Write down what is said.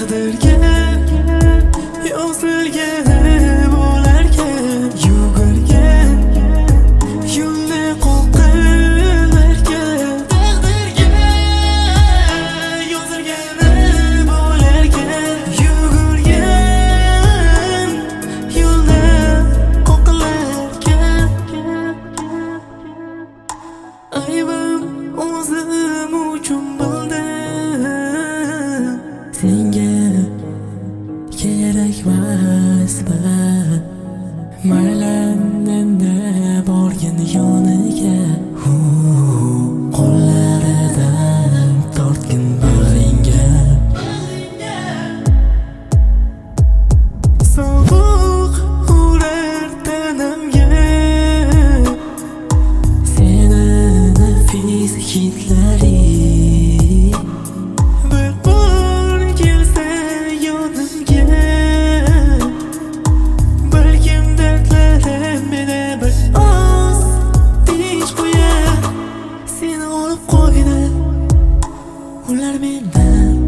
taqdirga yozilgan bo'larkan, yugurgan yo'lni qoqilarga. Taqdirga yozilgan bo'larkan, yugurgan yo'lni qoqilarga. Aybim o'zim uchun bildim, senga kerakmasman. Mayli endi borgin yoniga, qo'llaridan tortgin bag'ringga. Sovuq urar tanamga seni nafis hidlaring. Bir bor kelsa yodimga, balkim dardlarim meni bir oz tinch qo'yar. Seni olib qo'ydi ular mendan.